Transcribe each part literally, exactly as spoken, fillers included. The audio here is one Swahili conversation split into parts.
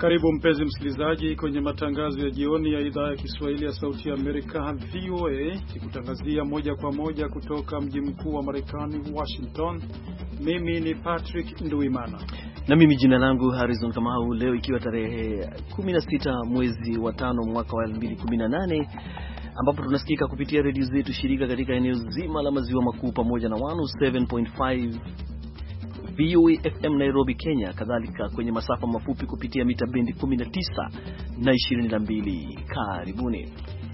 Karibu mpenzi msikilizaji kwenye matangazo ya jioni ya idhaa ya Kiswahili ya Sauti ya Amerika V O A, kikutangazia moja kwa moja kutoka mji mkuu wa Marekani Washington. Mimi ni Patrick Nduimana. Na mimi jina langu Harrison Kamau. Leo ikiwa tarehe kumi na sita mwezi wa tano mwaka wa elfu mbili kumi na nane, ambapo tunasikika kupitia redio zetu shirika katika eneo zima la maziwa makuu pamoja na mia saba nukta tano V O A F M Nairobi, Kenya, kadhalika kwenye masafa mafupi kupitia mita bendi kumi na tisa na ishirini na mbili. Karibuni.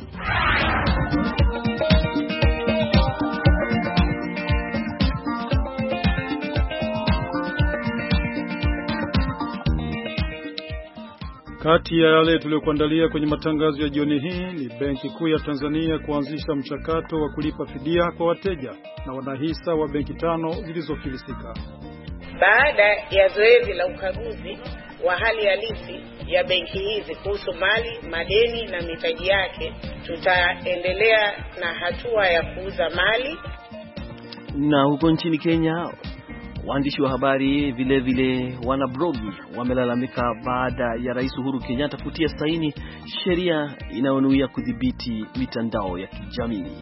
Kati ya yale tuliyokuandalia kwenye matangazo ya jioni hii ni Benki Kuu ya Tanzania kuanzisha mchakato wa kulipa fidia kwa wateja na wanahisa wa benki tano zilizofilisika. Baada ya zoezi la ukaguzi wa hali halisi ya benki hizi kuhusu mali, madeni na mitaji yake, tutaendelea na hatua ya kuuza mali. Na huko nchini Kenya, waandishi wa habari vile vile wanablogi wamelalamika baada ya Rais Uhuru Kenyatta kutia saini sheria inayonuia kudhibiti mitandao ya kijamii.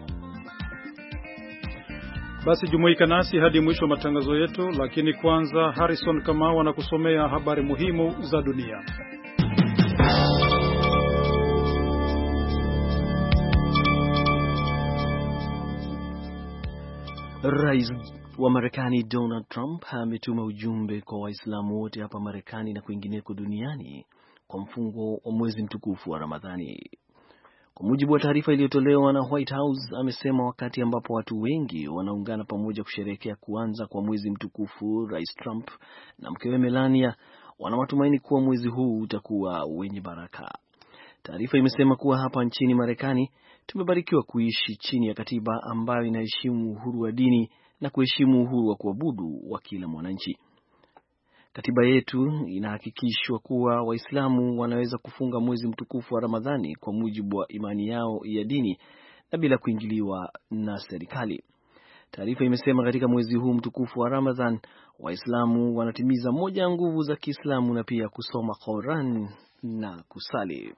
Basi jumuika nasi hadi mwisho wa matangazo yetu, lakini kwanza Harrison Kamau anakusomea habari muhimu za dunia. Rais wa Marekani Donald Trump ametuma ujumbe kwa Waislamu wote hapa Marekani na kwingineko duniani kwa mfungo wa mwezi mtukufu wa Ramadhani. Kwa mujibu wa taarifa iliyotolewa na White House, amesema wakati ambapo watu wengi wanaungana pamoja kusherehekea kuanza kwa mwezi mtukufu, Rais Trump na mkewe Melania wana matumaini kuwa mwezi huu utakuwa wenye baraka. Taarifa imesema kuwa hapa nchini Marekani tumebarikiwa kuishi chini ya katiba ambayo inaheshimu uhuru wa dini na kuheshimu uhuru wa kuabudu wa kila mwananchi. Katiba yetu inahakikishwa kuwa Waislamu wanaweza kufunga mwezi mtukufu wa Ramadhani kwa mujibu wa imani yao ya dini na bila kuingiliwa na serikali. Taarifa imesema katika mwezi huu mtukufu wa Ramadhan, Waislamu wanatimiza moja ya nguvu za Kiislamu na pia kusoma Qur'an na kusali.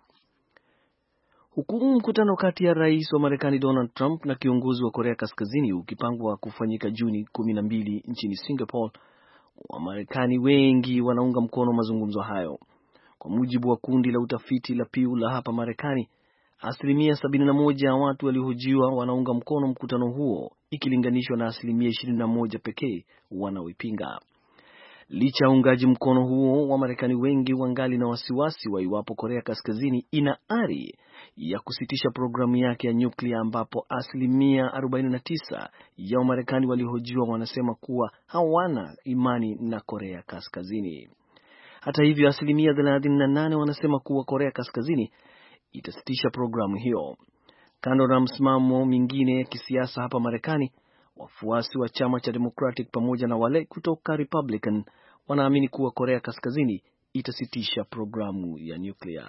Huku mkutano kati ya Rais wa Marekani Donald Trump na kiongozi wa Korea Kaskazini ukipangwa kufanyika Juni kumi na mbili nchini Singapore, Wamarekani wengi wanaunga mkono mazungumzo hayo. Kwa mujibu wa kundi la utafiti la Pew la hapa Marekani, asilimia sabini na moja ya watu waliohojiwa wanaunga mkono mkutano huo ikilinganishwa na asilimia ishirini na moja pekee wanaoipinga. Licha ya uungaji mkono huo, Wamarekani wengi wangali na wasiwasi wa iwapo Korea Kaskazini ina ari ya kusitisha programu yake ya nyuklia, ambapo asilimia arobaini na tisa ya Wamarekani waliohojiwa wanasema kuwa hawana imani na Korea Kaskazini. Hata hivyo, asilimia thelathini na nane wanasema kuwa Korea Kaskazini itasitisha programu hiyo. Kando na msimamo mingine ya kisiasa hapa Marekani, wafuasi wa chama cha Democratic pamoja na wale kutoka Republican wanaamini kuwa Korea Kaskazini itasitisha programu ya nyuklia.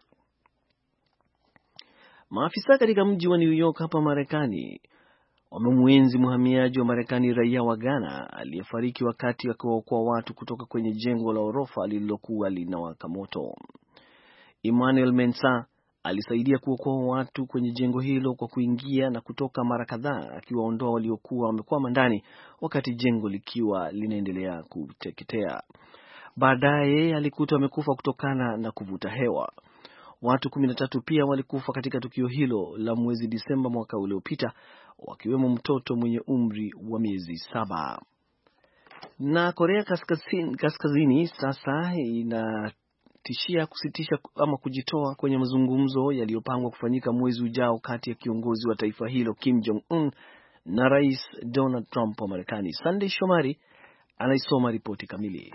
Maafisa katika mji wa New York hapa Marekani wamemuenzi mhamiaji wa Marekani raia wa Ghana aliyefariki wakati akiwaokoa watu kutoka kwenye jengo la orofa lililokuwa linawaka moto. Emmanuel Mensah alisaidia kuokoa watu kwenye jengo hilo kwa kuingia na kutoka mara kadhaa akiwaondoa waliokuwa wamekwama ndani wakati jengo likiwa linaendelea kuteketea. Baadaye alikutwa amekufa kutokana na kuvuta hewa. Watu kumi na tatu pia walikufa katika tukio hilo la mwezi Disemba mwaka uliopita, wakiwemo mtoto mwenye umri wa miezi saba. Na Korea Kaskazini, Kaskazini sasa ina tishia kusitisha ama kujitoa kwenye mazungumzo yaliyopangwa kufanyika mwezi ujao kati ya kiongozi wa taifa hilo Kim Jong-un na Rais Donald Trump wa Marekani. Sunday Shomari anaisoma ripoti kamili.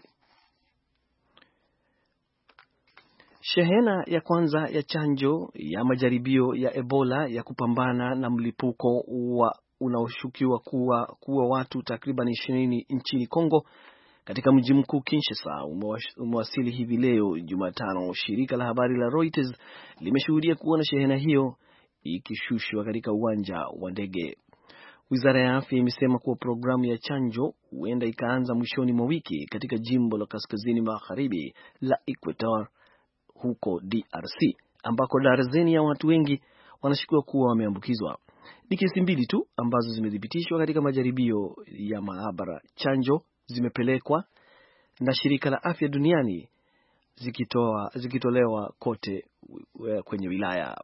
Shehena ya kwanza ya chanjo ya majaribio ya Ebola ya kupambana na mlipuko wa unaoshukiwa kuwa kuwa watu takriban ishirini nchini Kongo katika mji mkuu Kinshasa umewasili hivi leo Jumatano. Shirika la habari la Reuters limeshuhudia kuona shehena hiyo ikishushwa katika uwanja wa ndege. Wizara ya Afya imesema kuwa programu ya chanjo huenda ikaanza mwishoni mwa wiki katika jimbo la kaskazini magharibi la Equator huko D R C ambako darzeni ya watu wengi wanashukiwa kuwa wameambukizwa. Ni kesi mbili tu ambazo zimethibitishwa katika majaribio ya maabara. Chanjo zimepelekwa na shirika la afya duniani zikitoa zikitolewa kote kwenye wilaya.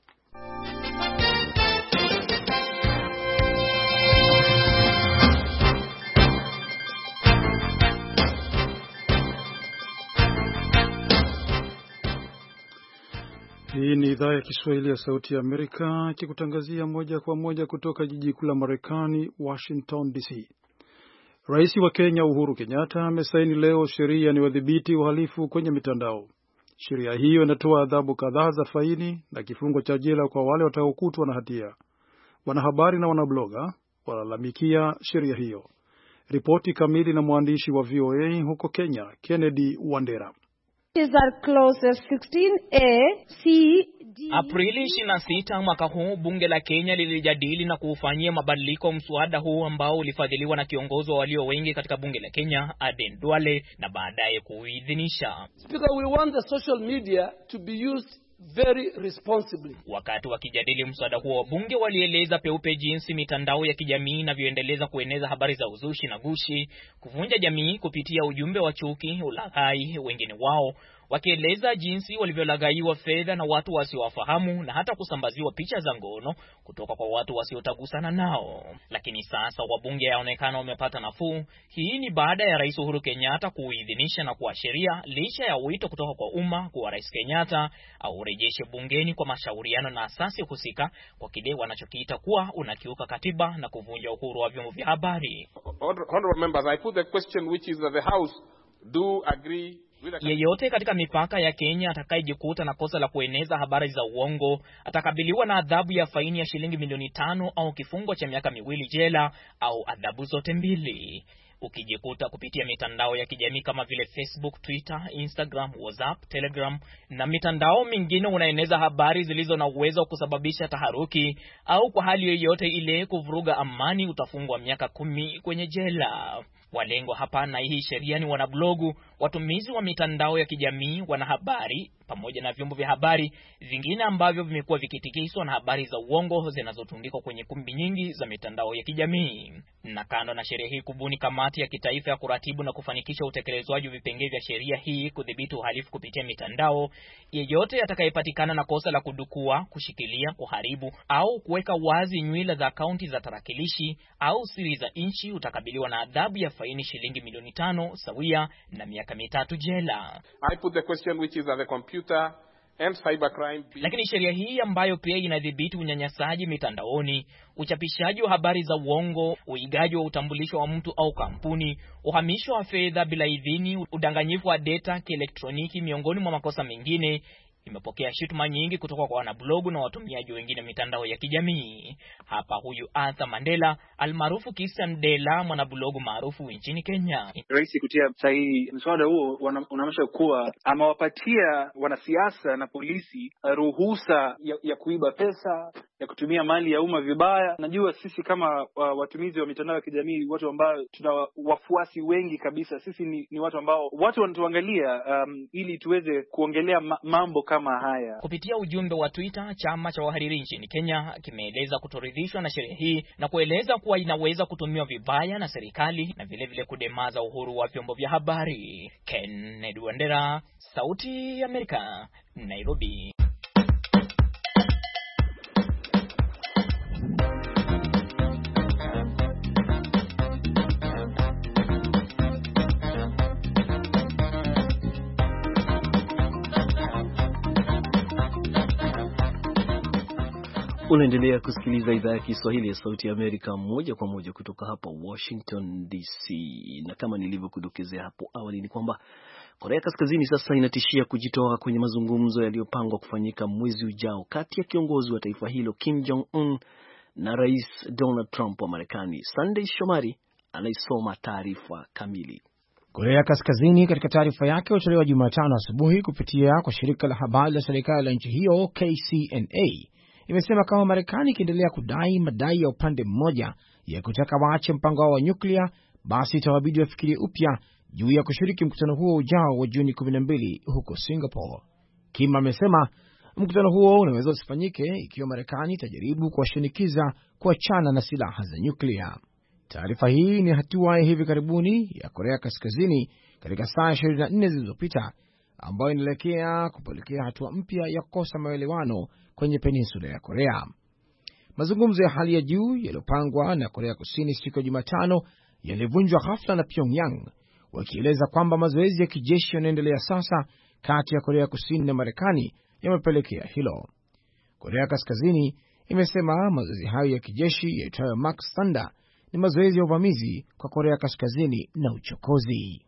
Hii ni idhaa ya Kiswahili ya Sauti ya Amerika ikikutangazia moja kwa moja kutoka jiji kuu la Marekani, Washington D C. Rais wa Kenya Uhuru Kenyatta amesaini leo sheria ni wadhibiti uhalifu kwenye mitandao. Sheria hiyo inatoa adhabu kadhaa za faini na kifungo cha jela kwa wale watakaokutwa na hatia. Wanahabari na wanabloga walalamikia sheria hiyo. Ripoti kamili na mwandishi wa V O A huko Kenya, Kennedy Wandera. Aprili ishirini na sita mwaka huu bunge la Kenya lilijadili na kuufanyia mabadiliko mswada huu ambao ulifadhiliwa na kiongozi wa walio wengi katika bunge la Kenya, Aden Duale, na baadaye kuidhinisha. Speaker, we want the social media to be used very responsibly. Wakati wakijadili mswada huo, bunge walieleza peupe jinsi mitandao ya kijamii inavyoendeleza kueneza habari za uzushi na gushi, kuvunja jamii kupitia ujumbe wa chuki, ulaghai, wengine wao wakieleza jinsi walivyolagaiwa fedha na watu wasiowafahamu na hata kusambaziwa picha za ngono kutoka kwa watu wasiotagusana nao. Lakini sasa wabunge yaonekana wamepata nafuu. Hii ni baada ya Rais Uhuru Kenyatta kuidhinisha na kuashiria, licha ya wito kutoka kwa umma kuwa Rais Kenyatta au rejeshe bungeni kwa mashauriano na asasi husika kwa kile wanachokiita kuwa unakiuka katiba na kuvunja uhuru wa vyombo vya habari. Honorable members, I put the question which is that the House do agree. Yeyote katika mipaka ya Kenya atakayejikuta na kosa la kueneza habari za uongo atakabiliwa na adhabu ya faini ya shilingi milioni tano au kifungo cha miaka miwili jela au adhabu zote mbili. Ukijikuta kupitia mitandao ya kijamii kama vile Facebook, Twitter, Instagram, WhatsApp, Telegram na mitandao mingine unaeneza habari zilizo na uwezo wa kusababisha taharuki au kwa hali yoyote ile kuvuruga amani, utafungwa miaka kumi kwenye jela. Walengwa hapa na hii sheria ni wanablogu, watumizi wa mitandao ya kijamii, wanahabari pamoja na vyombo vya habari vingine ambavyo vimekuwa vikitikiswa na habari za uongo zinazotundikwa kwenye kumbi nyingi za mitandao ya kijamii. Na kando na sheria hii kubuni kamati ya kitaifa ya kuratibu na kufanikisha utekelezwaji wa vipengele vya sheria hii kudhibiti uhalifu kupitia mitandao, yeyote atakayepatikana na kosa la kudukua, kushikilia, kuharibu au kuweka wazi nywila za akaunti za tarakilishi au siri za nchi utakabiliwa na adhabu ya faini shilingi milioni tano sawia na miaka mitatu jela. I put the question which is that the computer and cybercrime. Lakini sheria hii ambayo pia inadhibiti unyanyasaji mitandaoni, uchapishaji wa habari za uongo, uigaji wa utambulisho wa mtu au kampuni, uhamisho wa fedha bila idhini, udanganyifu wa data kielektroniki miongoni mwa makosa mengine, imepokea shutuma nyingi kutoka kwa wanablogu na watumiaji wengine mitandao ya kijamii. Hapa huyu Arthur Mandela almaarufu Kisa Ndela, mwanablogu maarufu nchini Kenya. Rais kutia sahihi mswada huo unaonyesha kuwa amewapatia wanasiasa na polisi ruhusa ya, ya kuiba pesa, ya kutumia mali ya umma vibaya. Najua sisi kama uh, watumizi wa mitandao ya kijamii, watu ambao tuna wafuasi wengi kabisa, sisi ni, ni watu ambao watu wanatuangalia um, ili tuweze kuongelea ma, mambo kama haya. Kupitia ujumbe wa Twitter, chama cha wahariri nchini Kenya kimeeleza kutoridhishwa na sheria hii na kueleza kuwa inaweza kutumiwa vibaya na serikali na vile vile kudemaza uhuru wa vyombo vya habari. Kennedy Wandera, Sauti ya Amerika, Nairobi. Unaendelea kusikiliza idhaa ya Kiswahili ya Sauti ya Amerika moja kwa moja kutoka hapa Washington D C. Na kama nilivyokudokezea hapo awali ni kwamba Korea Kaskazini sasa inatishia kujitoa kwenye mazungumzo yaliyopangwa kufanyika mwezi ujao kati ya kiongozi wa taifa hilo Kim Jong-un na Rais Donald Trump wa Marekani. Sunday Shomari anaisoma taarifa kamili. Korea Kaskazini katika taarifa yake iliyotolewa Jumatano asubuhi kupitia kwa shirika la habari la serikali la nchi hiyo K C N A imesema kama Marekani ikiendelea kudai madai ya upande mmoja ya kutaka waache mpango wao wa nyuklia, basi itawabidi wafikirie upya juu ya kushiriki mkutano huo ujao wa Juni kumi na mbili huko Singapore. Kim amesema mkutano huo unaweza usifanyike ikiwa Marekani itajaribu kuwashinikiza kuachana na silaha za nyuklia. Taarifa hii ni hatua ya hivi karibuni ya Korea Kaskazini katika saa ishirini na nne zilizopita, ambayo inaelekea kupelekea hatua mpya ya kukosa maelewano kwenye peninsula ya Korea. Mazungumzo ya hali ya juu yaliyopangwa na Korea Kusini siku ya Jumatano yalivunjwa ghafla na Pyongyang, wakieleza kwamba mazoezi ya kijeshi yanaendelea sasa kati ya Korea Kusini na Marekani yamepelekea hilo. Korea Kaskazini imesema mazoezi hayo ya kijeshi yaitwayo Max Thunder ni mazoezi ya uvamizi kwa Korea Kaskazini na uchokozi.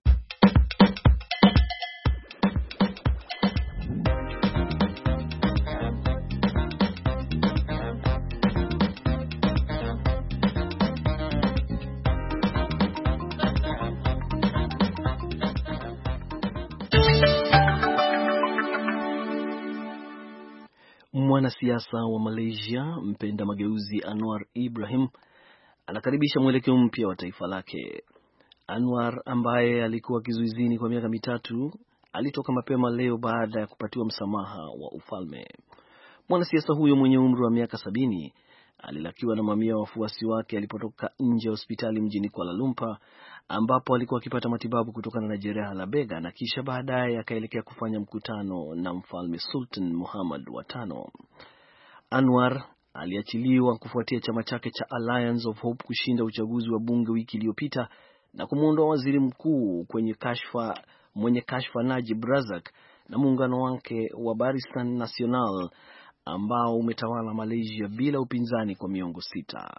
Mwanasiasa wa Malaysia mpenda mageuzi Anwar Ibrahim anakaribisha mwelekeo mpya wa taifa lake. Anwar ambaye alikuwa kizuizini kwa miaka mitatu alitoka mapema leo baada ya kupatiwa msamaha wa ufalme. Mwanasiasa huyo mwenye umri wa miaka sabini alilakiwa na mamia wa wafuasi wake alipotoka nje ya hospitali mjini Kuala Lumpur ambapo alikuwa akipata matibabu kutokana na jeraha la bega, na kisha baadaye akaelekea kufanya mkutano na mfalme Sultan Muhammad wa tano. Anwar aliachiliwa kufuatia chama chake cha Alliance of Hope kushinda uchaguzi wa bunge wiki iliyopita na kumuondoa waziri mkuu kwenye kashfa mwenye kashfa Najib Razak na muungano wake wa Barisan Nasional ambao umetawala Malaysia bila upinzani kwa miongo sita.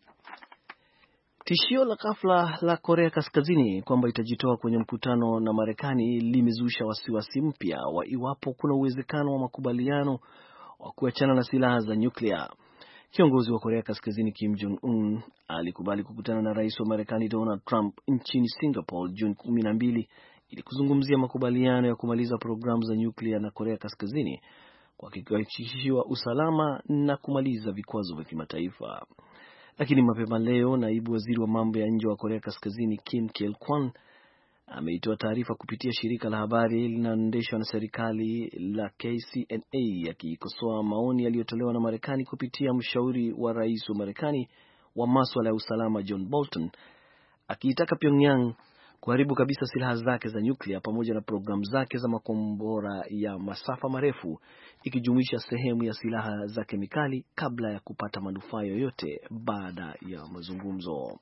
Tishio la ghafla la Korea Kaskazini kwamba itajitoa kwenye mkutano na Marekani limezusha wasiwasi mpya wa iwapo kuna uwezekano wa makubaliano wa kuachana na silaha za nyuklia. Kiongozi wa Korea Kaskazini Kim Jong-un alikubali kukutana na rais wa Marekani Donald Trump nchini Singapore Juni kumi na mbili ili kuzungumzia makubaliano ya kumaliza programu za nyuklia na Korea Kaskazini kwa kuhakikishiwa usalama na kumaliza vikwazo vya kimataifa. Lakini mapema leo naibu waziri wa mambo ya nje wa Korea Kaskazini Kim Kye-kwan ameitoa taarifa kupitia shirika la habari linaloendeshwa na serikali la K C N A yakikosoa maoni yaliyotolewa na Marekani kupitia mshauri wa rais wa Marekani wa masuala ya usalama John Bolton, akiitaka Pyongyang kuharibu kabisa silaha zake za nyuklia pamoja na programu zake za makombora ya masafa marefu, ikijumuisha sehemu ya silaha za kemikali kabla ya kupata manufaa yoyote baada ya mazungumzo.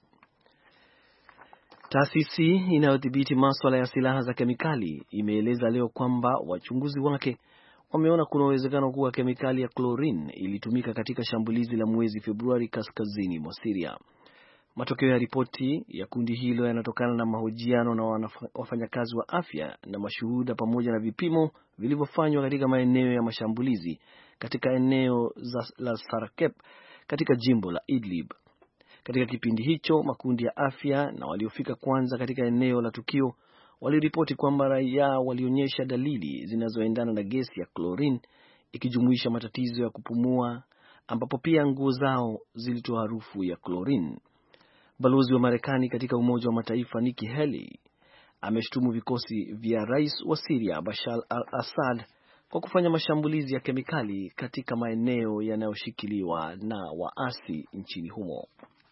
Taasisi inayodhibiti masuala ya silaha za kemikali imeeleza leo kwamba wachunguzi wake wameona kuna uwezekano kuwa kemikali ya chlorine ilitumika katika shambulizi la mwezi Februari kaskazini mwa Syria. Matokeo ya ripoti ya kundi hilo yanatokana na mahojiano na wafanyakazi wa afya na mashuhuda pamoja na vipimo vilivyofanywa katika maeneo ya mashambulizi katika eneo la Sarakep katika jimbo la Idlib. Katika kipindi hicho, makundi ya afya na waliofika kwanza katika eneo la tukio waliripoti kwamba raia walionyesha dalili zinazoendana na gesi ya chlorine, ikijumuisha matatizo ya kupumua, ambapo pia nguo zao zilitoa harufu ya chlorine. Balozi wa Marekani katika Umoja wa Mataifa Nikki Haley ameshtumu vikosi vya rais wa Syria Bashar al-Assad kwa kufanya mashambulizi ya kemikali katika maeneo yanayoshikiliwa na waasi nchini humo.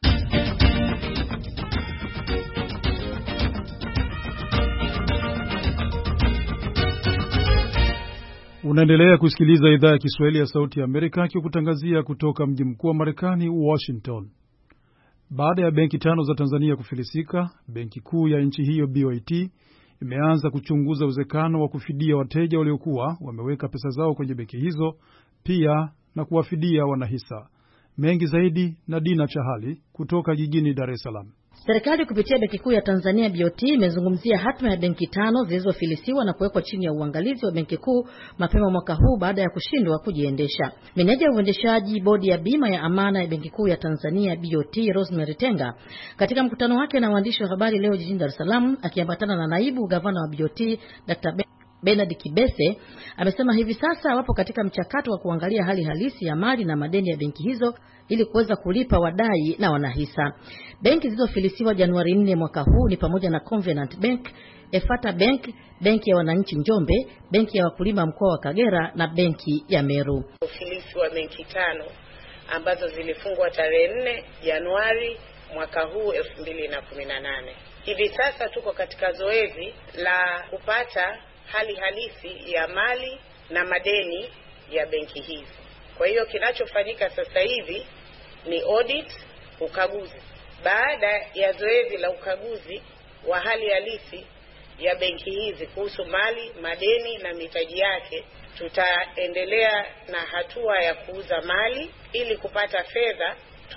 Unaendelea kusikiliza idhaa ya Kiswahili ya Sauti ya Amerika ikikutangazia kutoka mji mkuu wa Marekani, Washington. Baada ya benki tano za Tanzania kufilisika, benki kuu ya nchi hiyo B O A T imeanza kuchunguza uwezekano wa kufidia wateja waliokuwa wameweka pesa zao kwenye benki hizo, pia na kuwafidia wanahisa. Mengi zaidi na Dina Chahali kutoka jijini Dar es Salaam. Serikali kupitia Benki Kuu ya Tanzania B O T imezungumzia hatma ya benki tano zilizofilisiwa na kuwekwa chini ya uangalizi wa Benki Kuu mapema mwaka huu baada ya kushindwa kujiendesha. Meneja wa uendeshaji bodi ya bima ya amana ya Benki Kuu ya Tanzania B O T Rosemary Tenga, katika mkutano wake na waandishi wa habari leo jijini Dar es Salaam akiambatana na naibu gavana wa B O T Daktari Bernard Kibese, amesema hivi sasa wapo katika mchakato wa kuangalia hali halisi ya mali na madeni ya benki hizo ili kuweza kulipa wadai na wanahisa. Benki zilizofilisiwa Januari nne mwaka huu ni pamoja na Covenant Bank, Efata Bank, benki ya wananchi Njombe, benki ya wakulima mkoa wa Kagera na benki ya Meru. Ufilisi wa benki tano ambazo zilifungwa tarehe nne Januari mwaka huu elfu mbili na kumi na nane. Hivi sasa tuko katika zoezi la kupata hali halisi ya mali na madeni ya benki hizi. Kwa hiyo kinachofanyika sasa hivi ni audit, ukaguzi. Baada ya zoezi la ukaguzi wa hali halisi ya benki hizi kuhusu mali, madeni na mitaji yake, tutaendelea na hatua ya kuuza mali ili kupata fedha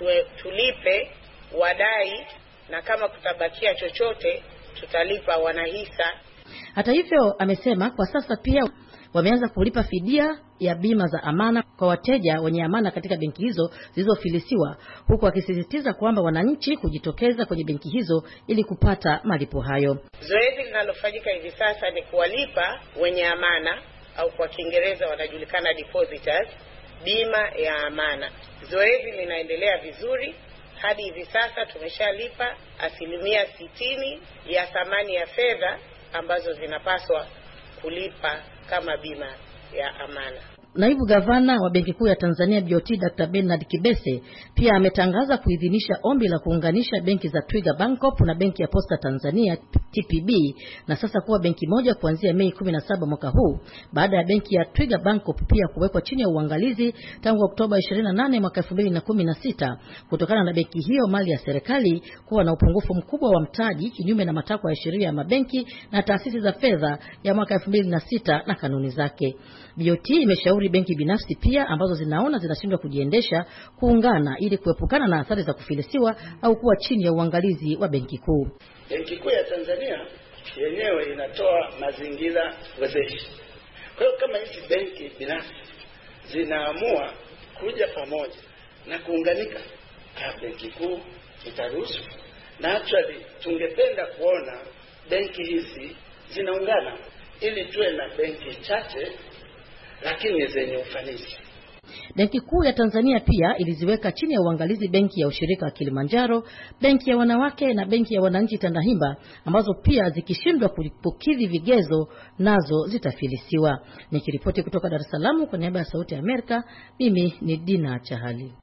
tulipe wadai, na kama kutabakia chochote tutalipa wanahisa. Hata hivyo, amesema kwa sasa pia wameanza kulipa fidia ya bima za amana kwa wateja wenye amana katika benki hizo zilizofilisiwa, huku akisisitiza kwamba wananchi kujitokeza kwenye benki hizo ili kupata malipo hayo. Zoezi linalofanyika hivi sasa ni kuwalipa wenye amana, au kwa Kiingereza wanajulikana depositors, bima ya amana. Zoezi linaendelea vizuri. Hadi hivi sasa tumeshalipa asilimia sitini ya thamani ya fedha ambazo zinapaswa kulipa kama bima ya amana. Naibu Gavana wa Benki Kuu ya Tanzania B O T Doctor Bernard Kibese pia ametangaza kuidhinisha ombi la kuunganisha benki za Twiga Bancorp na Benki ya Posta Tanzania T P B na sasa kuwa benki moja kuanzia Mei kumi na saba mwaka huu, baada ya benki ya Twiga Bancorp pia kuwekwa chini ya uangalizi tangu Oktoba ishirini na nane mwaka elfu mbili na kumi na sita kutokana na benki hiyo mali ya serikali kuwa na upungufu mkubwa wa mtaji, kinyume na matakwa ya sheria ya mabenki na taasisi za fedha ya mwaka elfu mbili na sita na kanuni zake. B O T imeshauri benki binafsi pia ambazo zinaona zinashindwa kujiendesha kuungana ili kuepukana na athari za kufilisiwa au kuwa chini ya uangalizi wa benki kuu. Benki Kuu ya Tanzania yenyewe inatoa mazingira wezeshi. Kwa hiyo kama hizi benki binafsi zinaamua kuja pamoja na kuunganika, benki kuu itaruhusu. Na actually tungependa kuona benki hizi zinaungana ili tuwe na benki chache lakini zenye ufanisi. Benki Kuu ya Tanzania pia iliziweka chini ya uangalizi benki ya ushirika wa Kilimanjaro, benki ya wanawake na benki ya wananchi Tandahimba, ambazo pia zikishindwa kukidhi vigezo nazo zitafilisiwa. Nikiripoti kutoka Dar es Salaam kwa niaba ya Sauti ya Amerika, mimi ni Dina Chahali.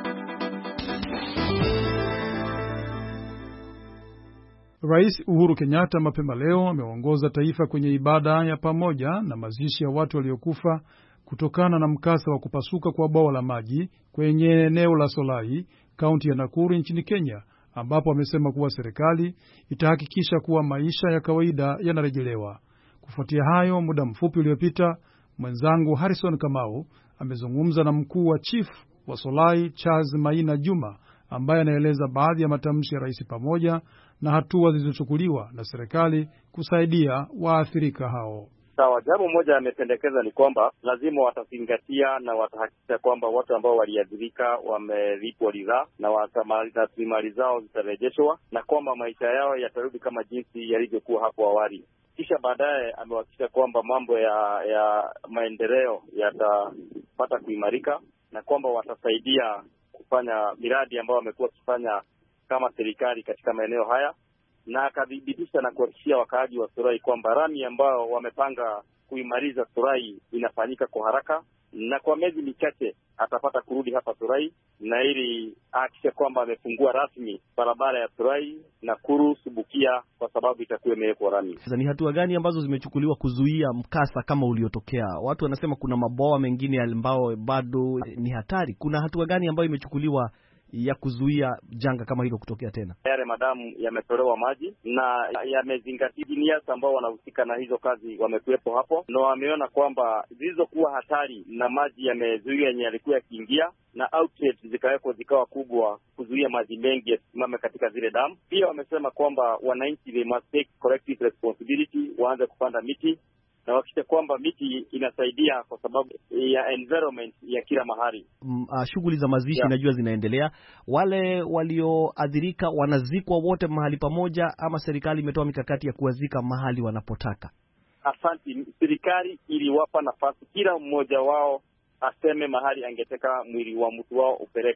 Rais Uhuru Kenyatta mapema leo ameongoza taifa kwenye ibada ya pamoja na mazishi ya watu waliokufa kutokana na mkasa wa kupasuka kwa bwawa la maji kwenye eneo la Solai, kaunti ya Nakuru nchini Kenya, ambapo amesema kuwa serikali itahakikisha kuwa maisha ya kawaida yanarejelewa. Kufuatia hayo, muda mfupi uliopita, mwenzangu Harrison Kamau amezungumza na mkuu wa chief wa Solai, Charles Maina Juma, ambaye anaeleza baadhi ya matamshi ya rais pamoja na hatua zilizochukuliwa na serikali kusaidia waathirika hao. Sawa, jambo moja amependekeza ni kwamba lazima watazingatia na watahakikisha kwamba watu ambao waliathirika wamelipwa ridhaa na rasilimali zao zitarejeshwa na kwamba maisha yao yatarudi kama jinsi yalivyokuwa hapo awali. Kisha baadaye amehakikisha kwamba mambo ya ya maendeleo yatapata kuimarika na kwamba watasaidia kufanya miradi ambayo wamekuwa wakifanya kama serikali katika maeneo haya, na akadhibitisha na kuhakikishia wakaaji wa Surai kwamba rami ambao wamepanga kuimaliza Surai inafanyika kwa haraka, na kwa miezi michache atapata kurudi hapa Surai, na ili ahakikisha kwamba amefungua rasmi barabara ya Surai Nakuru Subukia, kwa sababu itakuwa imewekwa rami. Ni hatua gani ambazo zimechukuliwa kuzuia mkasa kama uliotokea? Watu wanasema kuna mabwawa mengine ambao bado ni hatari. Kuna hatua gani ambayo imechukuliwa ya kuzuia janga kama hilo kutokea tena? Yale madamu yametolewa maji na yamezingatia engineers ambao wanahusika na hizo kazi wamekuwepo hapo, na wameona kwamba zilizokuwa hatari na maji yamezuia yenye yalikuwa yakiingia, na outlet zikawekwa zikawa kubwa kuzuia maji mengi yasimame katika zile damu. Pia wamesema kwamba wananchi they must take collective responsibility, waanze kupanda miti na wakisha kwamba miti inasaidia kwa sababu ya environment ya kila mahali. Mm, uh, shughuli za mazishi yeah, najua zinaendelea. Wale walioadhirika wanazikwa wote mahali pamoja ama serikali imetoa mikakati ya kuwazika mahali wanapotaka? Asante, serikali iliwapa nafasi kila mmoja wao aseme mahali angetaka mwili wa mtu wao upelekwe.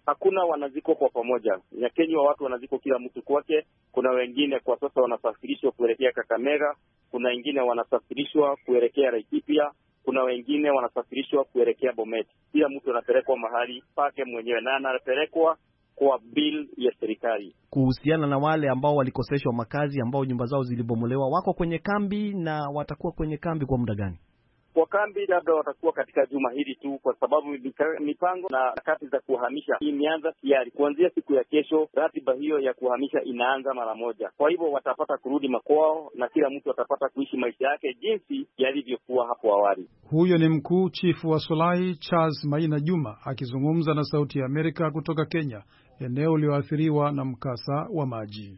hakuna wanaziko kwa pamoja. Nyakenywa watu wanaziko kila mtu kwake. Kuna wengine kwa sasa wanasafirishwa kuelekea Kakamega, kuna wengine wanasafirishwa kuelekea Laikipia, kuna wengine wanasafirishwa kuelekea Bomet. Kila mtu anapelekwa mahali pake mwenyewe na anapelekwa kwa bill ya serikali. Kuhusiana na wale ambao walikoseshwa makazi, ambao nyumba zao zilibomolewa, wako kwenye kambi na watakuwa kwenye kambi kwa muda gani? Kwa kambi labda watakuwa katika juma hili tu, kwa sababu mipango na harakati za kuhamisha imeanza tayari. Kuanzia siku ya kesho, ratiba hiyo ya kuhamisha inaanza mara moja. Kwa hivyo watapata kurudi makwao na kila mtu atapata kuishi maisha yake jinsi yalivyokuwa hapo awali. Huyo ni mkuu chifu wa Solai Charles Maina Juma akizungumza na Sauti ya Amerika kutoka Kenya, eneo lililoathiriwa na mkasa wa maji.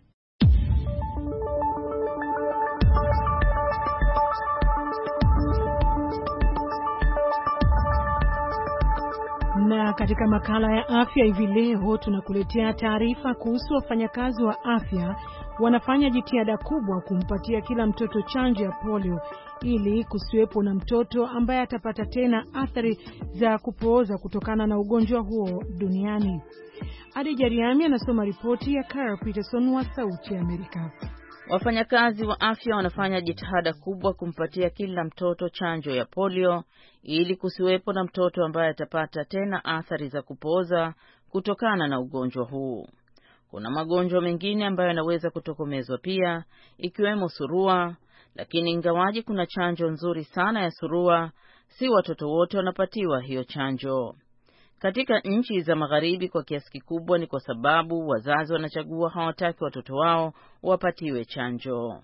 Na katika makala ya afya hivi leo tunakuletea taarifa kuhusu wafanyakazi wa afya wanafanya jitihada kubwa kumpatia kila mtoto chanjo ya polio ili kusiwepo na mtoto ambaye atapata tena athari za kupooza kutokana na ugonjwa huo duniani. Adi Jariami anasoma ripoti ya Carol Peterson wa Sauti ya Amerika. Wafanyakazi wa afya wanafanya jitihada kubwa kumpatia kila mtoto chanjo ya polio ili kusiwepo na mtoto ambaye atapata tena athari za kupooza kutokana na ugonjwa huu. Kuna magonjwa mengine ambayo yanaweza kutokomezwa pia, ikiwemo surua, lakini ingawaji kuna chanjo nzuri sana ya surua, si watoto wote wanapatiwa hiyo chanjo. Katika nchi za magharibi kwa kiasi kikubwa ni kwa sababu wazazi wanachagua hawataki watoto wao wapatiwe chanjo.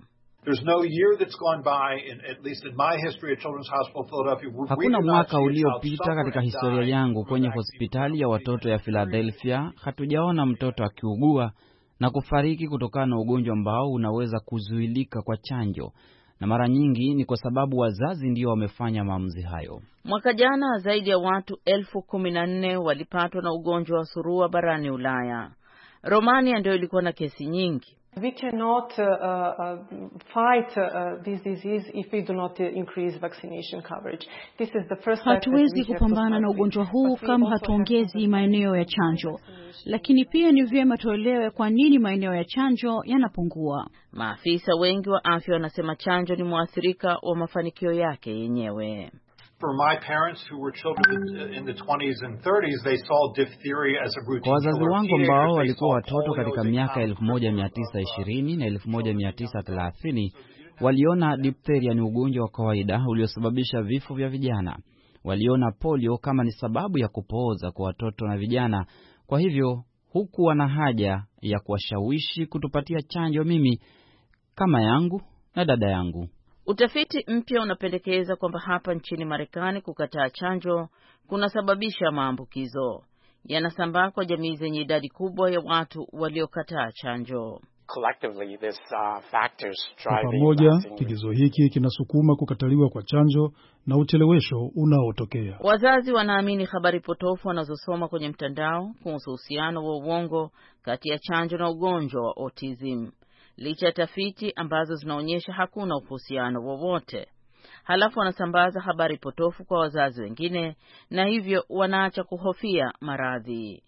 Hakuna mwaka uliopita katika historia yangu kwenye hospitali ya watoto ya Philadelphia hatujaona mtoto akiugua na kufariki kutokana na ugonjwa ambao unaweza kuzuilika kwa chanjo. Na mara nyingi ni kwa sababu wazazi ndio wamefanya maamuzi hayo. Mwaka jana zaidi ya watu elfu kumi na nne walipatwa na ugonjwa wa surua barani Ulaya. Romania ndio ilikuwa na kesi nyingi. We cannot uh, uh, fight uh, this disease if we do not increase vaccination coverage. This is the first step. Hatuwezi kupambana na ugonjwa huu kama hatuongezi maeneo ya chanjo. Lakini pia ni vyema tuelewe kwa nini maeneo ya chanjo yanapungua. Maafisa wengi wa afya wanasema chanjo ni mwathirika wa mafanikio yake yenyewe. For my parents who were children in the twenties and thirties, they saw diphtheria as a routine. Kwa wazazi wangu ambao walikuwa watoto katika miaka elfu moja mia tisa ishirini na elfu moja mia tisa thelathini, waliona diphtheria ni ugonjwa wa kawaida uliosababisha vifo vya vijana. Waliona polio kama ni sababu ya kupooza kwa watoto na vijana. Kwa hivyo huku wana haja ya kuwashawishi kutupatia chanjo mimi kama yangu na dada yangu. Utafiti mpya unapendekeza kwamba hapa nchini Marekani kukataa chanjo kunasababisha maambukizo. Yanasambaa kwa jamii zenye idadi kubwa ya watu waliokataa chanjo. Collectively, this, uh, factors kwa driving pamoja, kigezo hiki kinasukuma kukataliwa kwa chanjo na uchelewesho unaotokea. Wazazi wanaamini habari potofu wanazosoma kwenye mtandao kuhusu uhusiano wa uongo kati ya chanjo na ugonjwa wa autism. Licha ya tafiti ambazo zinaonyesha hakuna uhusiano wowote. Halafu wanasambaza habari potofu kwa wazazi wengine na hivyo wanaacha kuhofia maradhi.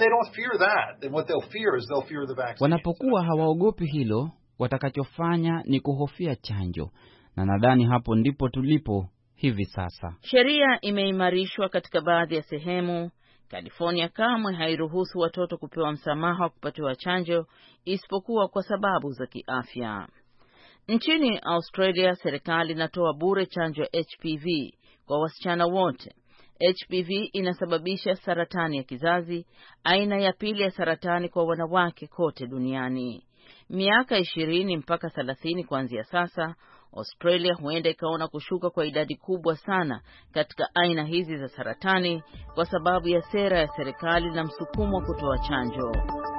Wanapokuwa hawaogopi hilo, watakachofanya ni kuhofia chanjo. Na nadhani hapo ndipo tulipo hivi sasa. Sheria imeimarishwa katika baadhi ya sehemu. California kamwe hairuhusu watoto kupewa msamaha wa kupatiwa chanjo isipokuwa kwa sababu za kiafya. Nchini Australia, serikali inatoa bure chanjo ya H P V kwa wasichana wote. H P V inasababisha saratani ya kizazi, aina ya pili ya saratani kwa wanawake kote duniani. Miaka ishirini mpaka thelathini kuanzia sasa, Australia huenda ikaona kushuka kwa idadi kubwa sana katika aina hizi za saratani kwa sababu ya sera ya serikali na msukumo wa kutoa chanjo.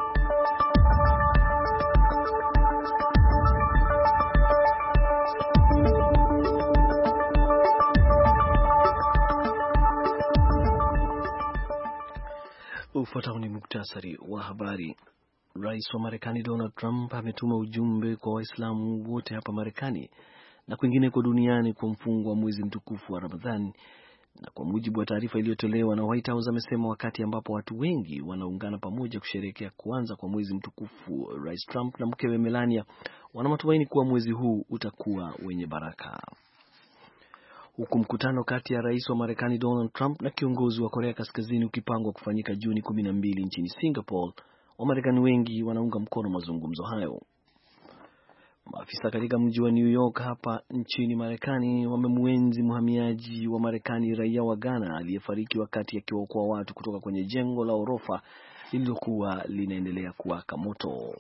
Ufuatao ni muktasari wa habari. Rais wa Marekani Donald Trump ametuma ujumbe kwa Waislamu wote hapa Marekani na kwingine kwa duniani kwa mfungo wa mwezi mtukufu wa Ramadhani Na kwa mujibu wa taarifa iliyotolewa na White House, amesema wakati ambapo watu wengi wanaungana pamoja kusherehekea kuanza kwa mwezi mtukufu, Rais Trump na mkewe Melania wana matumaini kuwa mwezi huu utakuwa wenye baraka. Huku mkutano kati ya rais wa Marekani Donald Trump na kiongozi wa Korea Kaskazini ukipangwa kufanyika Juni kumi na mbili nchini Singapore, Wamarekani wengi wanaunga mkono mazungumzo hayo. Maafisa katika mji wa New York hapa nchini Marekani wamemuenzi mhamiaji wa Marekani raia wa Ghana aliyefariki wakati akiwaokoa watu kutoka kwenye jengo la orofa lililokuwa linaendelea kuwaka moto.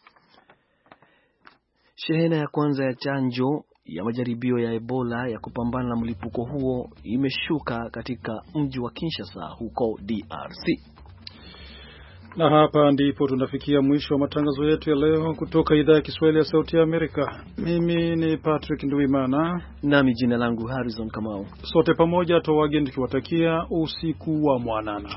Shehena ya kwanza ya chanjo ya majaribio ya Ebola ya kupambana na mlipuko huo imeshuka katika mji wa Kinshasa huko D R C. Na hapa ndipo tunafikia mwisho wa matangazo yetu ya leo kutoka idhaa ya Kiswahili ya Sauti ya Amerika. Mimi ni Patrick Nduwimana, nami jina langu Harrison Kamau. Sote pamoja tuwageni tukiwatakia usiku wa mwanana.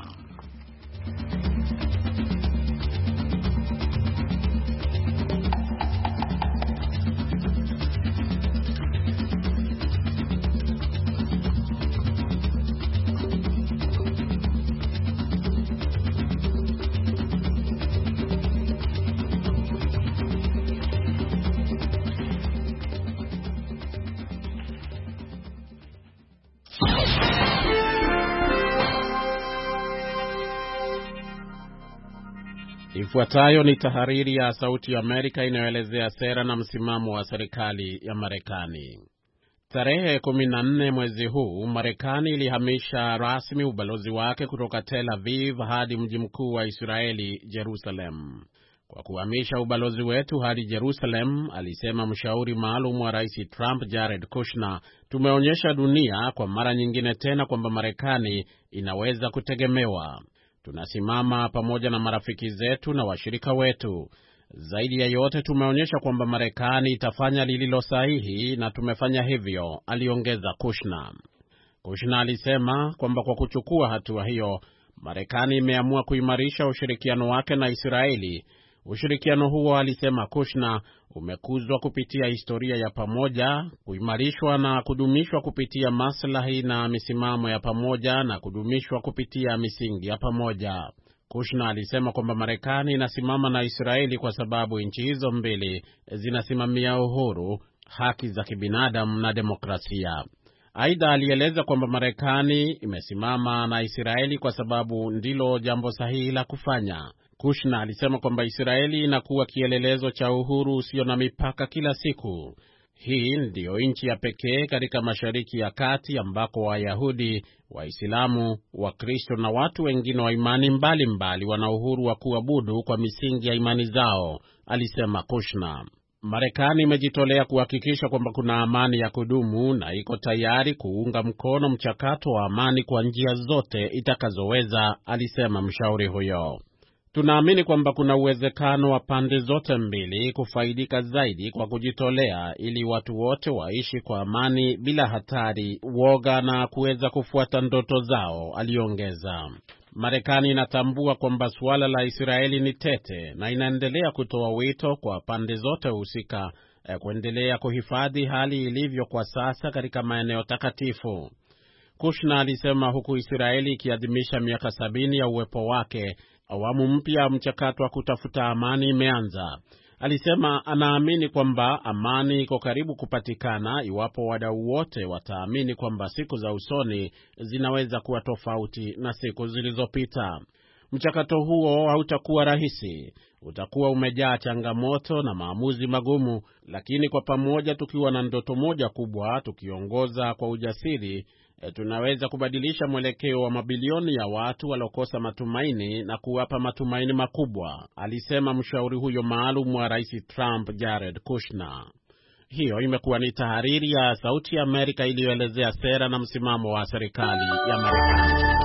Ifuatayo ni tahariri ya Sauti ya Amerika inayoelezea sera na msimamo wa serikali ya Marekani. Tarehe kumi na nne mwezi huu, Marekani ilihamisha rasmi ubalozi wake kutoka Tel Aviv hadi mji mkuu wa Israeli, Jerusalem. Kwa kuhamisha ubalozi wetu hadi Jerusalem, alisema mshauri maalum wa Rais Trump, Jared Kushner, tumeonyesha dunia kwa mara nyingine tena kwamba Marekani inaweza kutegemewa. Tunasimama pamoja na marafiki zetu na washirika wetu. Zaidi ya yote, tumeonyesha kwamba Marekani itafanya lililo sahihi na tumefanya hivyo, aliongeza Kushner. Kushner alisema kwamba kwa kuchukua hatua hiyo, Marekani imeamua kuimarisha ushirikiano wake na Israeli. Ushirikiano huo, alisema Kushner, umekuzwa kupitia historia ya pamoja, kuimarishwa na kudumishwa kupitia maslahi na misimamo ya pamoja na kudumishwa kupitia misingi ya pamoja. Kushner alisema kwamba Marekani inasimama na Israeli kwa sababu nchi hizo mbili zinasimamia uhuru, haki za kibinadamu na demokrasia. Aidha, alieleza kwamba Marekani imesimama na Israeli kwa sababu ndilo jambo sahihi la kufanya. Kushner alisema kwamba Israeli inakuwa kielelezo cha uhuru usio na mipaka kila siku. Hii ndiyo nchi ya pekee katika Mashariki ya Kati ambako Wayahudi, Waislamu, Wakristo na watu wengine wa imani mbalimbali wana uhuru wa kuabudu kwa misingi ya imani zao, alisema Kushner. Marekani imejitolea kuhakikisha kwamba kuna amani ya kudumu na iko tayari kuunga mkono mchakato wa amani kwa njia zote itakazoweza, alisema mshauri huyo. Tunaamini kwamba kuna uwezekano wa pande zote mbili kufaidika zaidi kwa kujitolea ili watu wote waishi kwa amani bila hatari, woga na kuweza kufuata ndoto zao, aliongeza. Marekani inatambua kwamba suala la Israeli ni tete na inaendelea kutoa wito kwa pande zote husika eh, kuendelea kuhifadhi hali ilivyo kwa sasa katika maeneo takatifu. Kushner alisema huku Israeli ikiadhimisha miaka sabini ya uwepo wake, awamu mpya mchakato wa kutafuta amani imeanza. Alisema anaamini kwamba amani iko karibu kupatikana iwapo wadau wote wataamini kwamba siku za usoni zinaweza kuwa tofauti na siku zilizopita. Mchakato huo hautakuwa rahisi, utakuwa umejaa changamoto na maamuzi magumu, lakini kwa pamoja tukiwa na ndoto moja kubwa, tukiongoza kwa ujasiri, E, tunaweza kubadilisha mwelekeo wa mabilioni ya watu walokosa matumaini na kuwapa matumaini makubwa, alisema mshauri huyo maalum wa Rais Trump, Jared Kushner. Hiyo imekuwa ni tahariri ya Sauti ya Amerika iliyoelezea sera na msimamo wa serikali ya Marekani.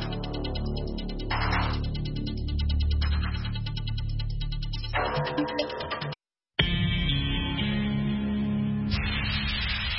Thank you.